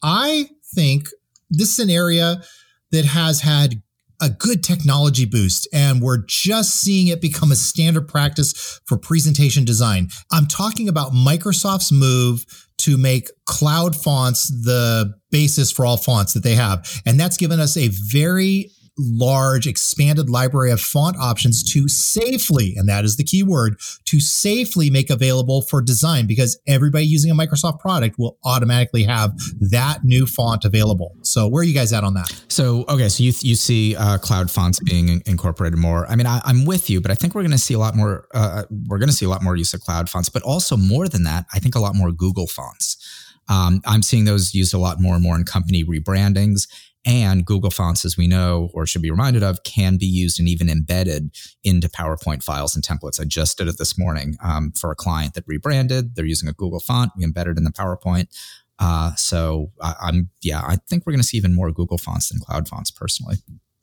I think this is an area that has had a good technology boost, and we're just seeing it become a standard practice for presentation design. I'm talking about Microsoft's move to make cloud fonts the basis for all fonts that they have. And that's given us a very large expanded library of font options to safely, and that is the key word, to safely make available for design, because everybody using a Microsoft product will automatically have that new font available. So where are you guys at on that? So, okay. So you, you see uh, cloud fonts being incorporated more. I mean, I, I'm with you, but I think we're going to see a lot more, uh, we're going to see a lot more use of cloud fonts, but also more than that, I think a lot more Google fonts. Um, I'm seeing those used a lot more and more in company rebrandings. And Google Fonts, as we know, or should be reminded of, can be used and even embedded into PowerPoint files and templates. I just did it this morning um, for a client that rebranded. They're using a Google font. We embedded in the PowerPoint. Uh, so I, I'm, yeah, I think we're going to see even more Google Fonts than Cloud Fonts personally.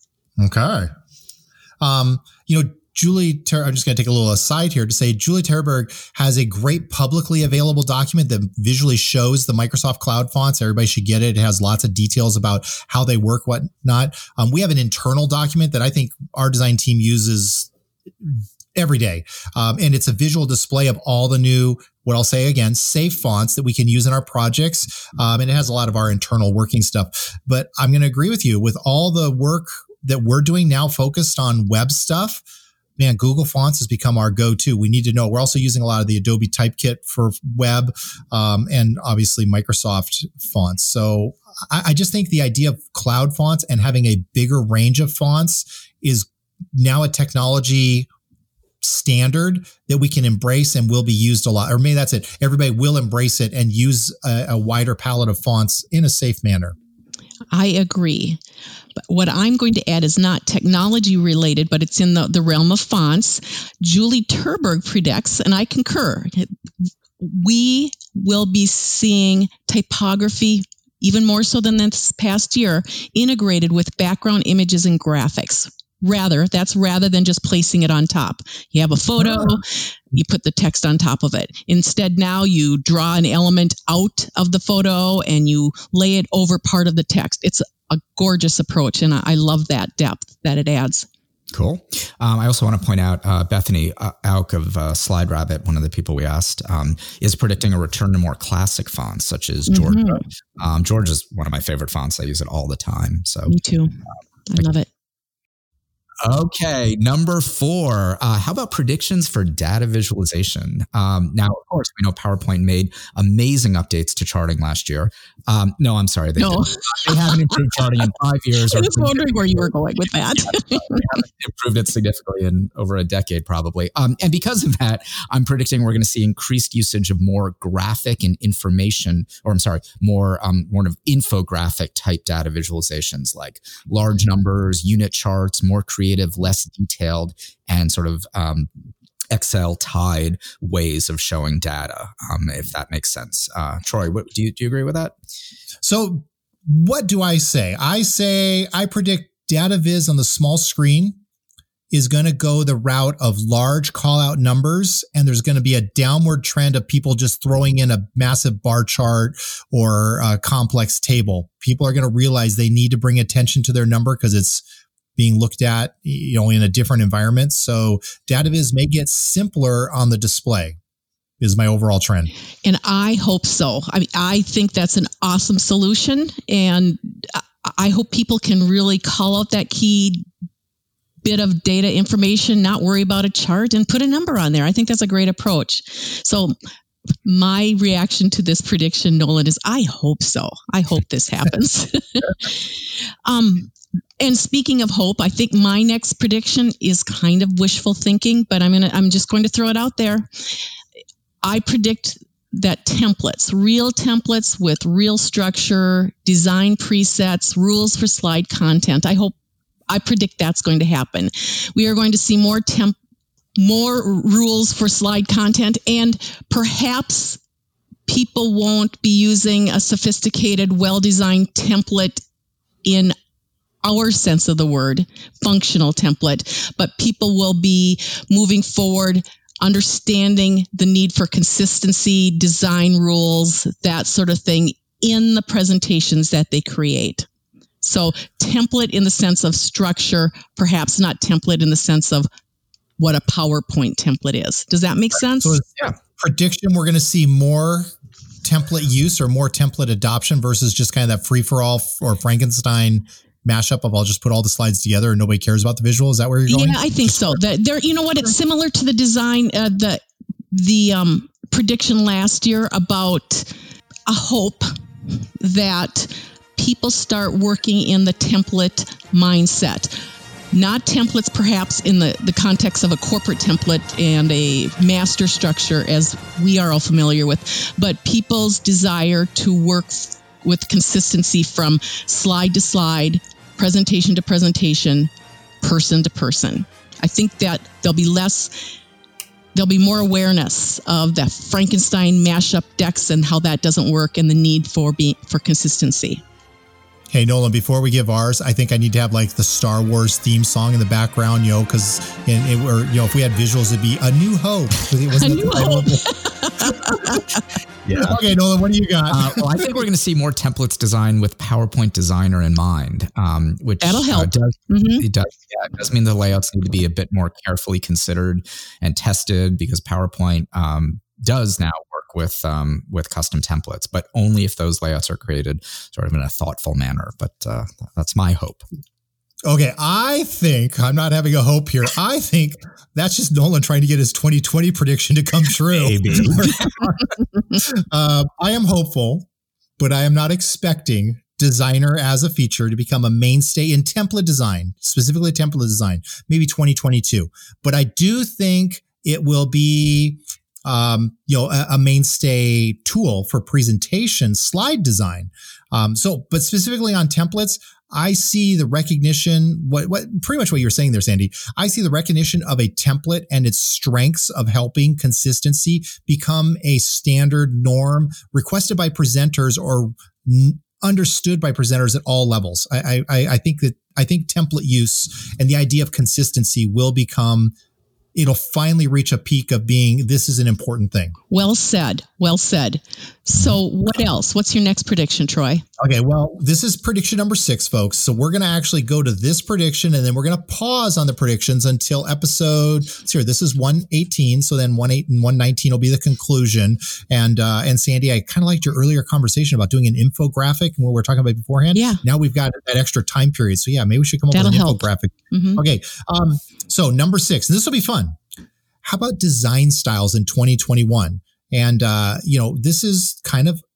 Okay. Um, you know, Julie, Ter- I'm just going to take a little aside here to say Julie Terberg has a great publicly available document that visually shows the Microsoft Cloud fonts. Everybody should get it. It has lots of details about how they work, whatnot. Um, we have an internal document that I think our design team uses every day. Um, and it's a visual display of all the new, what I'll say again, safe fonts that we can use in our projects. Um, and it has a lot of our internal working stuff. But I'm going to agree with you with all the work that we're doing now focused on web stuff. Man, Google Fonts has become our go-to. We need to know. We're also using a lot of the Adobe Typekit for web, um, and obviously Microsoft fonts. So I, I just think the idea of cloud fonts and having a bigger range of fonts is now a technology standard that we can embrace and will be used a lot. Or maybe that's it. Everybody will embrace it and use a, a wider palette of fonts in a safe manner. I agree. But what I'm going to add is not technology related, but it's in the, the realm of fonts. Julie Terberg predicts, and I concur, we will be seeing typography, even more so than this past year, integrated with background images and graphics. Rather, that's rather than just placing it on top. You have a photo, oh. you put the text on top of it. Instead, now you draw an element out of the photo and you lay it over part of the text. It's a gorgeous approach, and I love that depth that it adds. Cool. Um, I also want to point out uh, Bethany uh, Auk of uh, Slide Rabbit, one of the people we asked, um, is predicting a return to more classic fonts such as Georgia. Mm-hmm. Um, Georgia is one of my favorite fonts. I use it all the time. So me too. Um, I love it. Okay, number four. Uh, how about predictions for data visualization? Um, now, of course, we know PowerPoint made amazing updates to charting last year. Um, no, I'm sorry. They, No. they haven't improved charting in five years. I was wondering where you were going with that. They haven't improved it significantly in over a decade, probably. Um, and because of that, I'm predicting we're going to see increased usage of more graphic and information, or I'm sorry, more um, more of infographic type data visualizations, like large numbers, unit charts, more creative, less detailed, and sort of um, Excel tied ways of showing data, um, if that makes sense. Uh, Troy, what, do you do you agree with that? So what do I say? I say I predict data viz on the small screen is going to go the route of large call out numbers. And there's going to be a downward trend of people just throwing in a massive bar chart or a complex table. People are going to realize they need to bring attention to their number because it's being looked at, you know, in a different environment. So data viz may get simpler on the display is my overall trend. And I hope so. I mean, I think that's an awesome solution. And I hope people can really call out that key bit of data information, not worry about a chart, and put a number on there. I think that's a great approach. So my reaction to this prediction, Nolan, is I hope so. I hope this happens. um, and speaking of hope, I think my next prediction is kind of wishful thinking, but I'm gonna I'm just going to throw it out there. I predict that templates, real templates with real structure, design presets, rules for slide content. I hope, I predict that's going to happen. We are going to see more temp, more rules for slide content, and perhaps people won't be using a sophisticated, well-designed template in our sense of the word, functional template, but people will be moving forward understanding the need for consistency, design rules, that sort of thing in the presentations that they create. So template in the sense of structure, perhaps not template in the sense of what a PowerPoint template is. Does that make sense? So yeah. Prediction, we're going to see more template use or more template adoption versus just kind of that free-for-all or Frankenstein mashup of I'll just put all the slides together and nobody cares about the visual. Is that where you're going? Yeah, I think so. That there, you know what? It's similar to the design, uh, the the um, prediction last year about a hope that people start working in the template mindset. Not templates, perhaps in the, the context of a corporate template and a master structure, as we are all familiar with, but people's desire to work with consistency from slide to slide, presentation to presentation, person to person. I think that there'll be less, there'll be more awareness of the Frankenstein mashup decks and how that doesn't work and the need for being, for consistency. Hey, Nolan, before we give ours, I think I need to have like the Star Wars theme song in the background, you know, because in it, or, you know, if we had visuals, it'd be A New Hope. It wasn't A New Hope. Yeah. Okay, Nolan, what do you got? Uh, well, I think we're going to see more templates designed with PowerPoint Designer in mind, um, which that'll help. Uh, does, mm-hmm. it does, yeah, it does mean the layouts need to be a bit more carefully considered and tested because PowerPoint um, does now work with um, with custom templates, but only if those layouts are created sort of in a thoughtful manner. But uh, that's my hope. Okay, I think I'm not having a hope here. I think that's just Nolan trying to get his twenty twenty prediction to come true. Maybe. uh, I am hopeful, but I am not expecting Designer as a feature to become a mainstay in template design, specifically template design, maybe twenty twenty-two. But I do think it will be um, you know, a, a mainstay tool for presentation slide design. Um, so, but specifically on templates, I see the recognition, what, what pretty much what you're saying there, Sandy. I see the recognition of a template and its strengths of helping consistency become a standard norm requested by presenters or n- understood by presenters at all levels. I, I, I think that, I think template use and the idea of consistency will become, it'll finally reach a peak of being, this is an important thing. Well said. Well said. So what else? What's your next prediction, Troy? Okay, well, this is prediction number six, folks. So we're going to actually go to this prediction and then we're going to pause on the predictions until episode, let's see here, this is one eighteen. So then one eight and one nineteen will be the conclusion. And, uh, and Sandy, I kind of liked your earlier conversation about doing an infographic and what we were talking about beforehand. Yeah. Now we've got that extra time period. So yeah, maybe we should come up That'll with an help. infographic. Mm-hmm. Okay. Um, so number six, and this will be fun. How about design styles in twenty twenty-one? And, uh, you know, this is kind of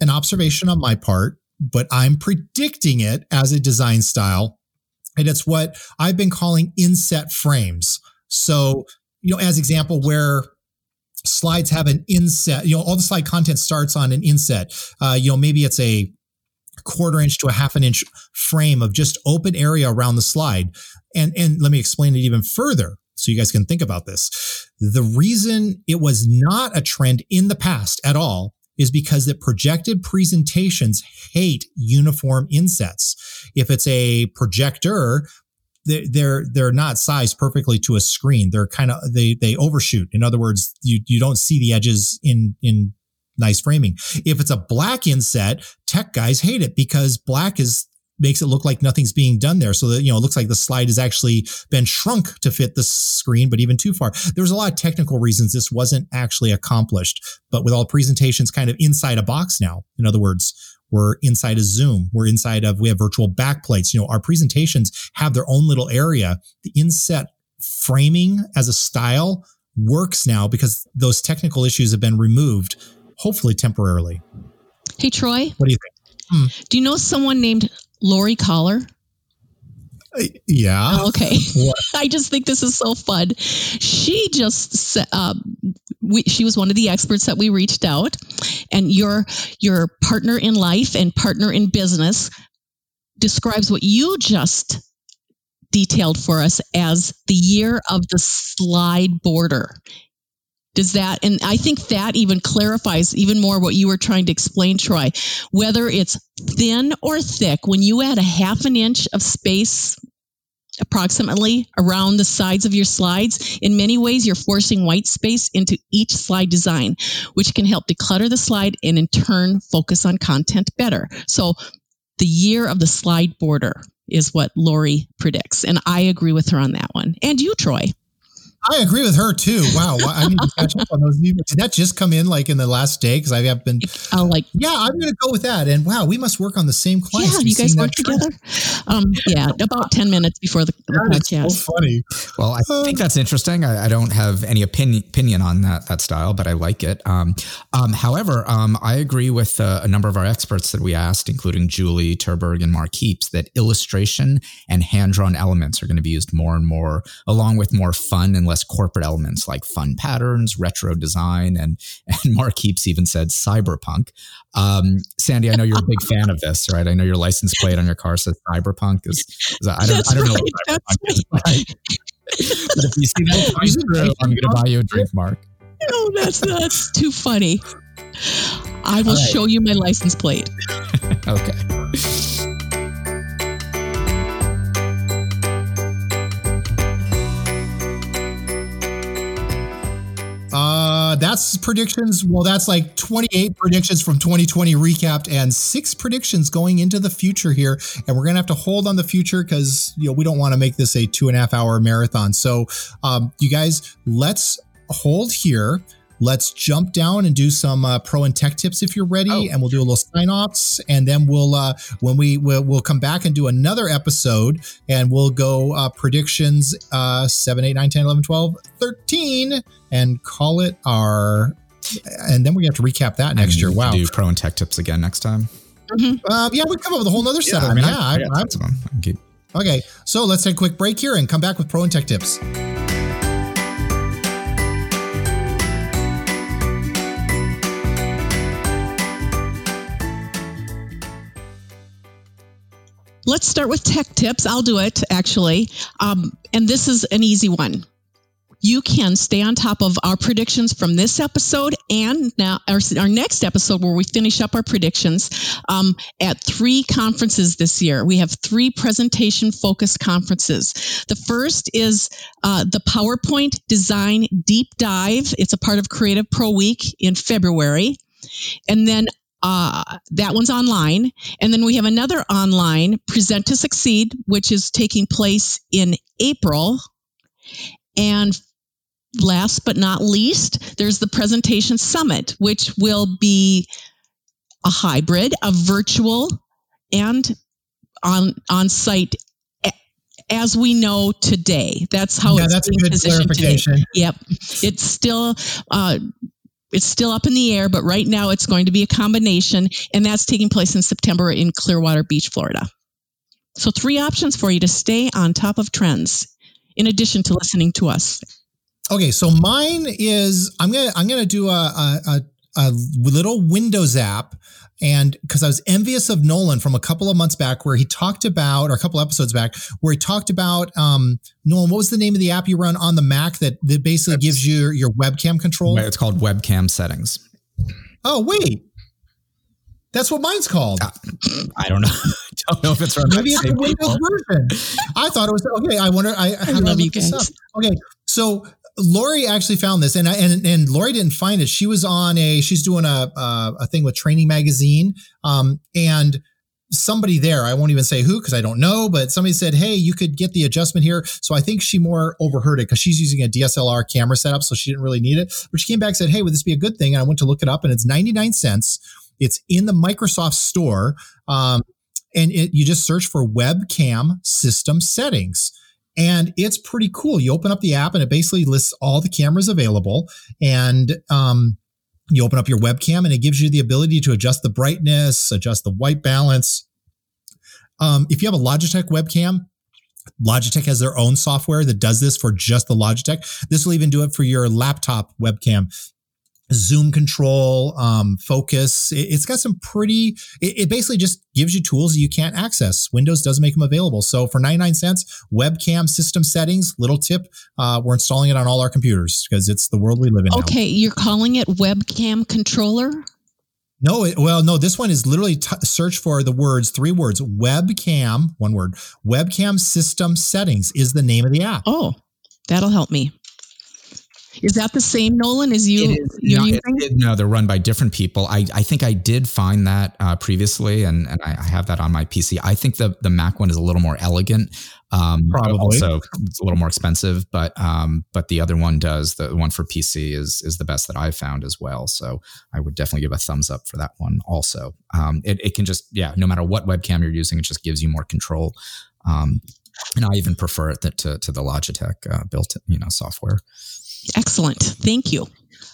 an observation on my part, but I'm predicting it as a design style. And it's what I've been calling inset frames. So, you know, as example, where slides have an inset, you know, all the slide content starts on an inset. Uh, you know, maybe it's a quarter inch to a half an inch frame of just open area around the slide. And, and let me explain it even further so you guys can think about this. The reason it was not a trend in the past at all is because that projected presentations hate uniform insets. If it's a projector, they're, they're, they're not sized perfectly to a screen. They're kind of, they, they overshoot. In other words, you, you don't see the edges in, in nice framing. If it's a black inset, tech guys hate it because black is, makes it look like nothing's being done there. So that, you know, it looks like the slide has actually been shrunk to fit the screen, but even too far. There's a lot of technical reasons this wasn't actually accomplished, but with all presentations kind of inside a box now, in other words, we're inside a Zoom, we're inside of, we have virtual backplates. You know, our presentations have their own little area. The inset framing as a style works now because those technical issues have been removed, hopefully temporarily. Hey, Troy. What do you think? Hmm. Do you know someone named Lori Collar? Uh, yeah. Oh, okay. I just think this is so fun. She just, uh, we, she was one of the experts that we reached out, and your, your partner in life and partner in business describes what you just detailed for us as the year of the slide border. Does that, and I think that even clarifies even more what you were trying to explain, Troy, whether it's thin or thick, when you add a half an inch of space approximately around the sides of your slides, in many ways, you're forcing white space into each slide design, which can help declutter the slide and in turn focus on content better. So the year of the slide border is what Lori predicts. And I agree with her on that one. And you, Troy. I agree with her too. Wow. I need to catch up on those. Did that just come in like in the last day? Because I have been I'll like, yeah, I'm going to go with that. And wow, we must work on the same clients. Yeah, you guys work together? Um, yeah, about ten minutes before the, the podcast. So funny. Well, I think that's interesting. I, I don't have any opinion opinion on that that style, but I like it. Um, um, however, um, I agree with uh, a number of our experts that we asked, including Julie Terberg and Mark Heaps, that illustration and hand-drawn elements are going to be used more and more, along with more fun and less corporate elements like fun patterns, retro design, and and Mark Heaps even said cyberpunk. Um, Sandy, I know you're a big fan of this, right? I know your license plate on your car says cyberpunk. Is, is I don't, I don't know what cyberpunk is like. But if you see that, I'm going to buy you a drink, Mark. No, that's that's too funny. I will right. show you my license plate. Okay. Uh, that's predictions. Well, that's like twenty-eight predictions from twenty twenty recapped and six predictions going into the future here. And we're going to have to hold on the future because, you know, we don't want to make this a two and a half hour marathon. So, um, you guys, let's hold here. Let's jump down and do some uh, pro and tech tips if you're ready, oh. and we'll do a little sign offs, and then we'll uh, when we we'll, we'll come back and do another episode, and we'll go uh, predictions uh, seven, eight, nine, ten, eleven, twelve, thirteen, and call it our. And then we have to recap that next year. Wow, do pro and tech tips again next time. Mm-hmm. Uh, yeah, we come up with a whole nother set. Yeah, of I mean, yeah, I, I, I, I, keep... okay. So let's take a quick break here and come back with pro and tech tips. Let's start with tech tips. I'll do it, actually. Um, and this is an easy one. You can stay on top of our predictions from this episode and now our, our next episode where we finish up our predictions um, at three conferences this year. We have three presentation-focused conferences. The first is uh, the PowerPoint Design Deep Dive. It's a part of Creative Pro Week in February. And then Uh, that one's online. And then we have another online, Present to Succeed, which is taking place in April. And last but not least, there's the Presentation Summit, which will be a hybrid of virtual and on on site as we know today. That's how yeah, it's that's being a good positioned clarification. Today. Yep. It's still... Uh, It's still up in the air, but right now it's going to be a combination, and that's taking place in September in Clearwater Beach, Florida. So three options for you to stay on top of trends, in addition to listening to us. Okay, so mine is I'm gonna I'm gonna do a a, a, a little Windows app, and because I was envious of Nolan from a couple of months back, where he talked about, or a couple episodes back, where he talked about um, Nolan. What was the name of the app you run on the Mac that that basically That's, gives you your, your webcam control? It's called Webcam Settings. Oh wait. That's what mine's called. Uh, I don't know. I don't know if it's maybe it's the Windows version. I thought it was okay. I wonder. I, I love you guys. Okay, so Lori actually found this, and I, and and Lori didn't find it. She was on a. She's doing a a, a thing with Training Magazine, um, and somebody there, I won't even say who because I don't know, but somebody said, "Hey, you could get the adjustment here." So I think she more overheard it because she's using a D S L R camera setup, so she didn't really need it. But she came back and said, "Hey, would this be a good thing?" And I went to look it up, and it's ninety-nine cents. It's in the Microsoft Store, um, and it, you just search for webcam system settings, and it's pretty cool. You open up the app, and it basically lists all the cameras available, and um, you open up your webcam, and it gives you the ability to adjust the brightness, adjust the white balance. Um, if you have a Logitech webcam, Logitech has their own software that does this for just the Logitech. This will even do it for your laptop webcam. Zoom control, um, focus. It, it's got some pretty, it, it basically just gives you tools that you can't access. Windows doesn't make them available. So for ninety-nine cents, webcam system settings, little tip, uh, we're installing it on all our computers because it's the world we live in Okay, now. You're calling it webcam controller? No, it, well, no, this one is literally t- search for the words, three words, webcam, one word, webcam system settings is the name of the app. Oh, that'll help me. Is that the same, Nolan, as you? It is you're not, using? it, it, no, they're run by different people. I, I think I did find that uh, previously, and, and I have that on my P C. I think the, the Mac one is a little more elegant. Um, Probably. Also, it's a little more expensive, but um, but the other one does. The one for P C is is the best that I've found as well. So I would definitely give a thumbs up for that one. Also, um, it it can just yeah, no matter what webcam you're using, it just gives you more control. Um, and I even prefer it to to the Logitech uh, built you know software. Excellent. Thank you.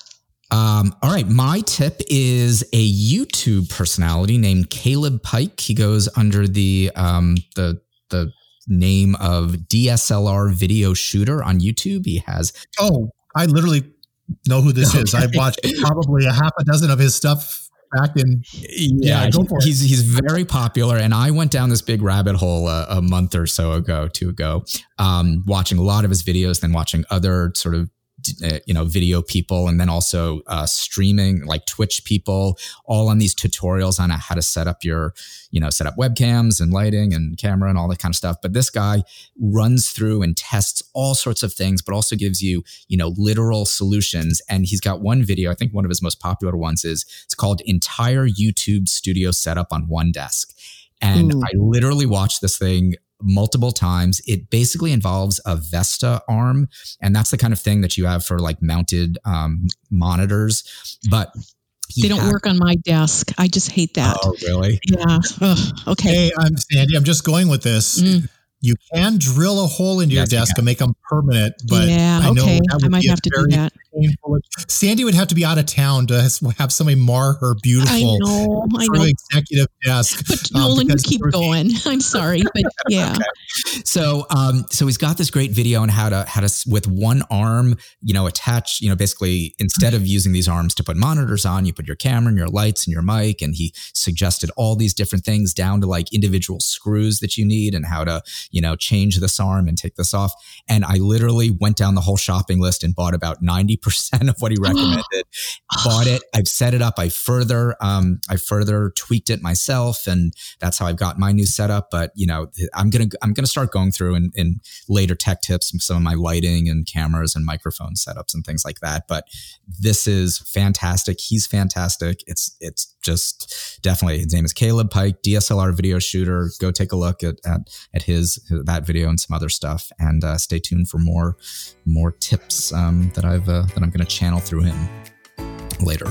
Um, all right. My tip is a YouTube personality named Caleb Pike. He goes under the, um, the, the name of D S L R Video Shooter on YouTube. He has. Oh, I literally know who this okay. is. I've watched probably a half a dozen of his stuff back in. Yeah, yeah go for he's, it. he's very popular. And I went down this big rabbit hole a, a month or so ago, two ago, um, watching a lot of his videos, then watching other sort of you know, video people, and then also uh, streaming like Twitch people, all on these tutorials on how to set up your, you know, set up webcams and lighting and camera and all that kind of stuff. But this guy runs through and tests all sorts of things, but also gives you, you know, literal solutions. And he's got one video, I think one of his most popular ones is, it's called Entire YouTube Studio Setup on One Desk. And Ooh. I literally watched this thing multiple times. It basically involves a Vesta arm, and that's the kind of thing that you have for like mounted um, monitors. But they don't had, work on my desk. I just hate that. Oh, really? Yeah. Ugh, okay. Hey, I'm Sandy. I'm just going with this. Mm. You can drill a hole into yes, your desk and make them permanent, but yeah, I know okay. that would I might be have to do that. Painful. Sandy would have to be out of town to have somebody mar her beautiful I know, I know. executive desk. But Nolan, um, you keep going. I'm sorry, but yeah. Okay. So, um, so he's got this great video on how to how to with one arm, you know, attach, you know, basically instead of using these arms to put monitors on, you put your camera and your lights and your mic. And he suggested all these different things down to like individual screws that you need and how to, you know, change this arm and take this off. And I literally went down the whole shopping list and bought about ninety percent of what he recommended. Bought it. I've set it up. I further, um, I further tweaked it myself, and that's how I've got my new setup. But you know, I'm gonna, I'm gonna start going through in, in later tech tips, some of my lighting and cameras and microphone setups and things like that. But this is fantastic. He's fantastic. It's, it's just definitely. His name is Caleb Pike, D S L R Video Shooter. Go take a look at at, at his that video and some other stuff, and uh, stay tuned for more more tips um, that I've uh, that I'm going to channel through him later.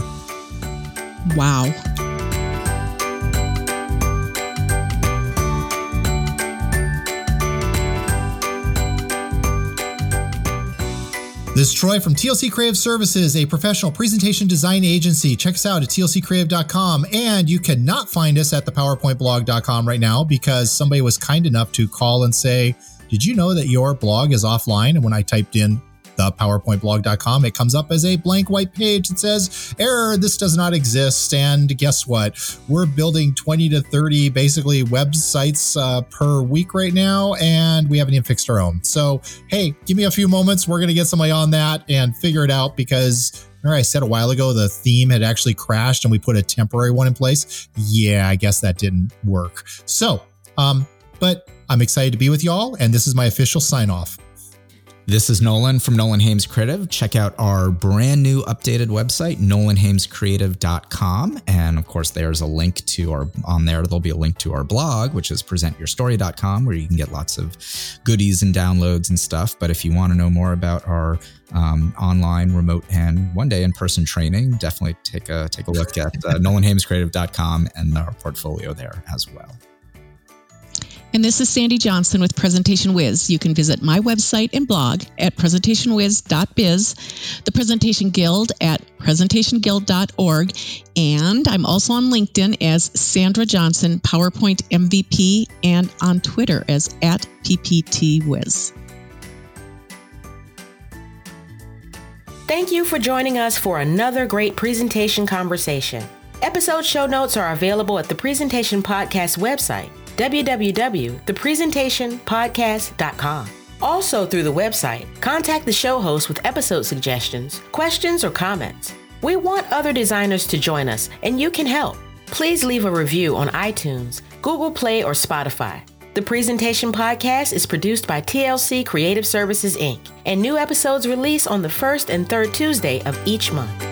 Wow. This is Troy from T L C Creative Services, a professional presentation design agency. Check us out at T L C creative dot com. And you cannot find us at the powerpoint blog dot com right now because somebody was kind enough to call and say, did you know that your blog is offline? And when I typed in the powerpoint blog dot com, it comes up as a blank white page that says, error, this does not exist. And guess what? We're building twenty to thirty basically websites uh, per week right now, and we haven't even fixed our own. So, hey, give me a few moments. We're going to get somebody on that and figure it out because remember I said a while ago the theme had actually crashed and we put a temporary one in place? Yeah, I guess that didn't work. So, um, but I'm excited to be with y'all, and this is my official sign off. This is Nolan from Nolan Hames Creative. Check out our brand new updated website, nolan hames creative dot com. And of course, there's a link to our, on there, there'll be a link to our blog, which is present your story dot com, where you can get lots of goodies and downloads and stuff. But if you want to know more about our um, online, remote, and one day in-person training, definitely take a, take a look at uh, nolan hames creative dot com and our portfolio there as well. And this is Sandy Johnson with Presentation Wiz. You can visit my website and blog at presentation wiz dot biz, the Presentation Guild at presentation guild dot org, and I'm also on LinkedIn as Sandra Johnson, PowerPoint M V P, and on Twitter as at P P T Wiz. Thank you for joining us for another great presentation conversation. Episode show notes are available at the Presentation Podcast website, w w w dot the presentation podcast dot com. Also through the website, contact the show host with episode suggestions, questions, or comments. We want other designers to join us, and you can help. Please leave a review on iTunes, Google Play, or Spotify. The Presentation Podcast is produced by T L C Creative Services, Incorporated, and new episodes release on the first and third Tuesday of each month.